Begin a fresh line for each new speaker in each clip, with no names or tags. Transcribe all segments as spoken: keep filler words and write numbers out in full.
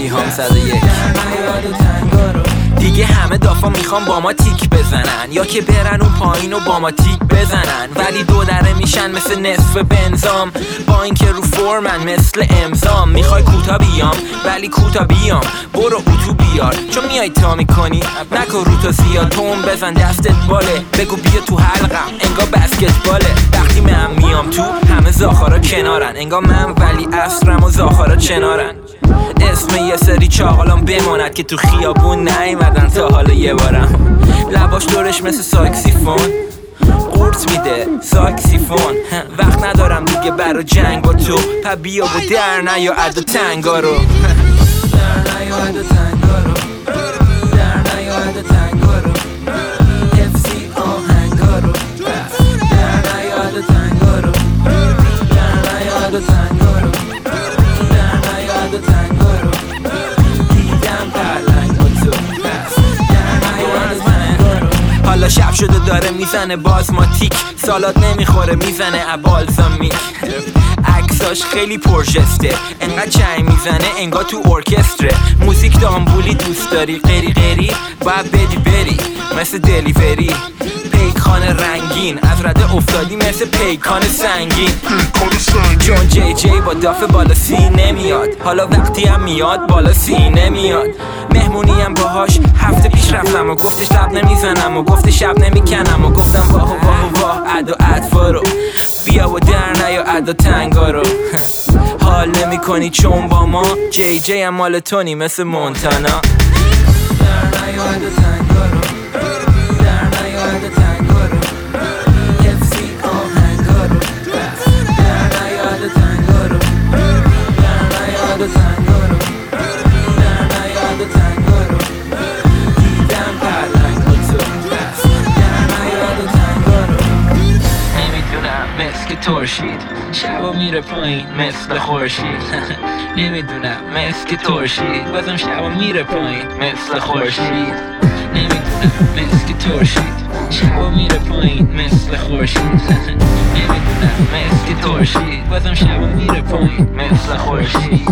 کیهان صد و یک. دیگه همه دافا میخوام با ما تیک بزنن، یا که برن اون پایین و با ما تیک بزنن، ولی دو دره میشن مثل نصف بنزام، با اینکه رو فرمن مثل امضام. میخوای کوتا بیام ولی کوتا بیام، برو اتو بیار چون میای تا میکنی، نکن رو تا زیاد تون بزن دستت باله، بگو بیا تو حلقم انگار بسکتباله. وقتی من میام تو همه زاخارا کنارن، انگار من ولی عصرم و زاخارا چنارن. اسم یه سری چاقالان بماند که تو خیابون نیومدن تا حالا یه بارم. لباش دورش مثل ساکسیفون قورت میده ساکسیفون. وقت ندارم دیگه برا جنگ با تو، پا بیا و در نیا عد و تنگا رو، در نیا عد و تنگا رو، در نیا عد و تنگا رو، حفظی آهنگا رو، در نیا عد و تنگا رو، در نیا عد و تنگا رو، در نیا عد و تنگا رو، دیدم پرلنگ با تو، در نیا عد و تنگا رو. حالا شب شده داره میزنه بازماتیک، سالات نمیخوره میزنه ابالزامیک، عکساش خیلی پرژسته، انقدر چای میزنه انگار تو ارکستره. موزیک دامبولی دوست داری غیری غیری باید بدی بری مثل دلیوری. پیکان رنگین از رده افتادی مثل پیکان سنگین، چون جی جی با داف بالا سی نمیاد، حالا وقتی هم میاد بالا سی نمیاد. مهمونی هم باهاش هفته پیش رفتم و گفتش لب نمیزنم و گفت شب نمیکنم و گفتم واه و واه و واه عد و عدفا رو، بیا و در نیا عد و تنگا رو. حال نمی کنی چون با ما جی جی هم مال تونی مثل مونتانا، در نیا عد و تنگا رو، در نیا عد و تنگا رو، حفظی آهنگا رو، در نیا عد و تنگا رو، در نیا عد و تنگا رو، در نیا عد و تنگا رو، دیدم پرلنگ با تو، در نیا عد و تنگا رو. نمیدونم مثل ترشید شبا میره پایین مثل خورشید، نمیدونم مثل ترشید بازم شبا میره پایین مثل خورشید، نمیدونم مثل ترشید شبا میره پایین مثل خورشید، نمیدونم مثل ترشید بازم شبا میره پایین مثل خورشید.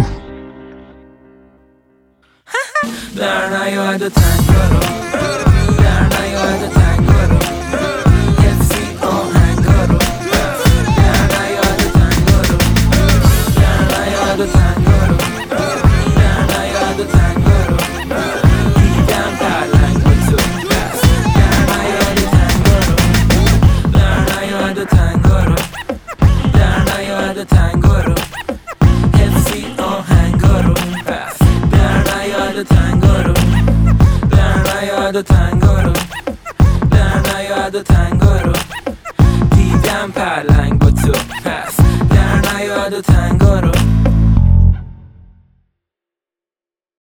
در نیا عد و تنگا رو، در نیا عد و تنگا رو، حفظی آهنگا رو، در نیا عد و تنگا رو، در نیا عد و تنگا رو، در نیا عد و تنگا رو، دیدم پرلنگ با تو، در نیا عد و تنگا رو، در نیا عد و تنگا رو، در نیا عد و تنگا رو، حفظی آهنگا رو، در نیا عد و تنگا رو، در نیا عد و تنگا رو، در نیا عد و تنگا رو، دیدم پرلنگ با تو، پس در نیا عد و تنگا رو.